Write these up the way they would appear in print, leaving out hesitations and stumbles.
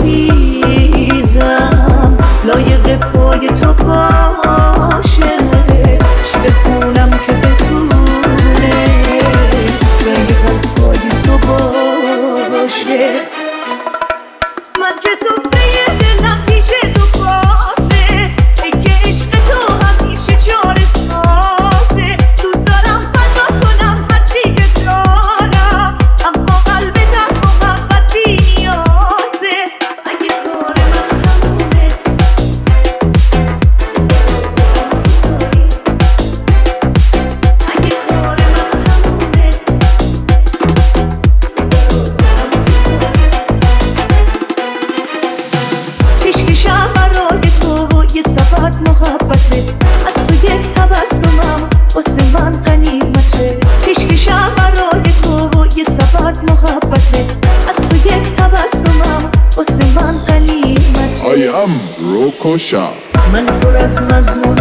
خیزم لایق پای تو باشه، شده خونم که بتونه لایق پای تو باشه. من که صفحه دلم پیش تو بازه، اگه عشق تو همیشه جاره سازه. دوست دارم پرواز کنم هرچی که دارم، اما قلبت از محبت بی نیازه. اگه کار من تمومه، اگه کار من تمومه، پیشکشم برای تو یه سفر محبته، از تو یک تبسمم واسه من غنیمته. پیشکشم برای تو یه سفر محبته، از تو یک تبسمم واسه من غنیمته. I am روکوشا. من پر از مضمون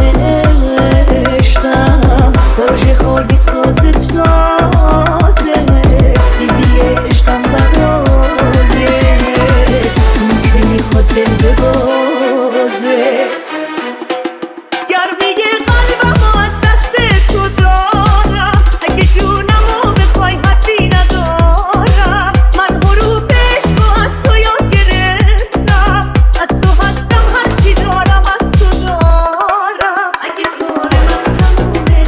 عشقم، پروژه خالی تازه تازه. بیبی عشقم برای اون که میخواد دل ببازه. گرمی قلبمو از دست تو دارم، اگه جونمو بخوای حدی ندارم. من حروف عشقو از تو یاد گرفتم، از تو هستم هرچی دارم از تو دارم. اگه کار من تمومه،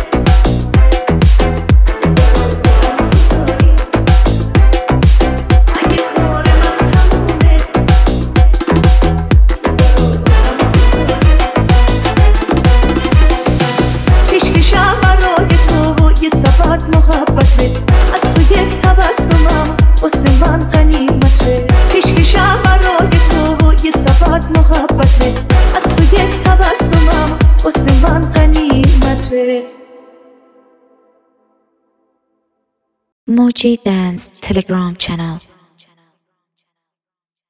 اگه کار من تمومه، پیشکشم برای تو یه سفر محبته، از تو یک تبسمم واسه من غنیمته. پیشکشم برای تو یه سفر محبته، از تو یک تبسمم واسه من غنیمته. Moji Dance Telegram channel.